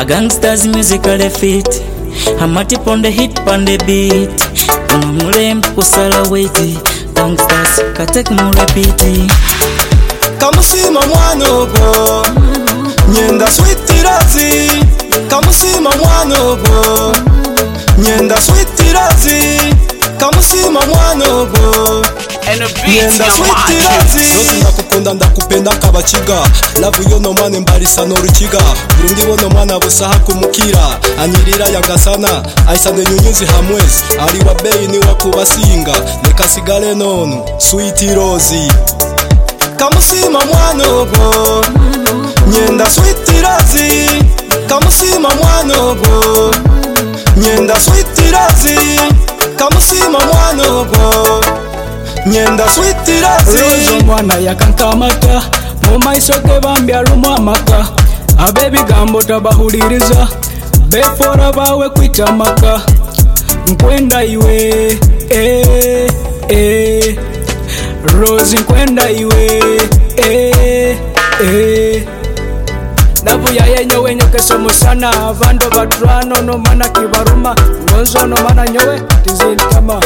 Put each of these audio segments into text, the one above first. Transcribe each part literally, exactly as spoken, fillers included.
A gangsters musically fit, I'm at it on the hit on the beat. Unamulem kusala weti, gangsters katek mu repeat. Kamusima mwanogo, nyenda sweet razi. Kamusima mwanogo, nyenda sweet razi. Kamusima mwanogo, nyenda sweet razi. Rozi nakukunda ndakupenda kabachiga, love yo no mane mbalisa no ruchiga. Burundi bono mwana busaha kumukira, anyirira yagasana, aisane nyunyuzi hamwezi. Ali wa bei ni wakubasinga, nekasigale nono, sweet rozi. Kamusima mwanogo, nyenda sweet razi. Kamusima mwanogo, nyenda sweet razi. Kamusima mwanogo, nyenda sweet razi. Rozo mwana yakankamata, mumaiso ke bambya lumwamaka. Abebi gambo tabahuliriza, befora bawe kwitamaka. Nkwenda iwe, eh, eh. Rose nkwenda iwe, eh, eh. Nabu ya yenyo wenyo keso musana, avando batrano no mana kibaruma. Ngonzo no mana nyowe, tizintama.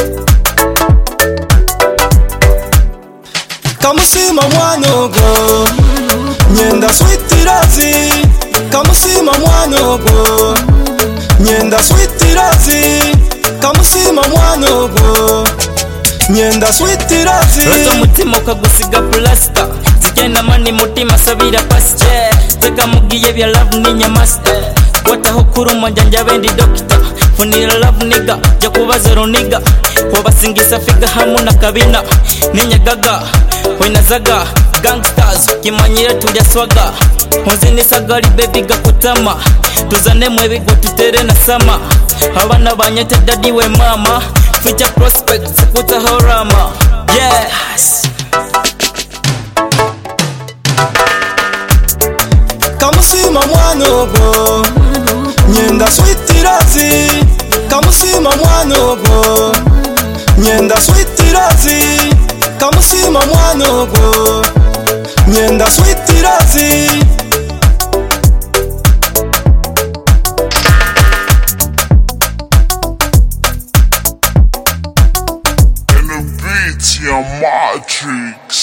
Kamusima mwanogo, nyenda sweet razi. Kamusima mwanogo, nyenda sweet razi. Kamusima mwanogo, nyenda sweet razi. Rozo mutima ukagusiga plasta, zigenda mani mutima sabira pasche. Zeka mugiye bya love ni nyamaste, wataho kuruma njanja bendi doctor. Funira love nigga, jakuba zero nigga. Wabasingisa figa hamu na kabina, ninyagaga wenazaga. Gangsters kimanyire tulya swaga, muzini sagali baby gakutama. Tuzane mwebi gututere na sama, abana banyete daddy we mama. Future prospects kuta horama, yes. Kamusima mwanogo, nyenda sweet razi. Kamusima mwanogo, nyenda sweet razi. Kamusima mwanogo, nyenda sweet razi. Beats, your matrix.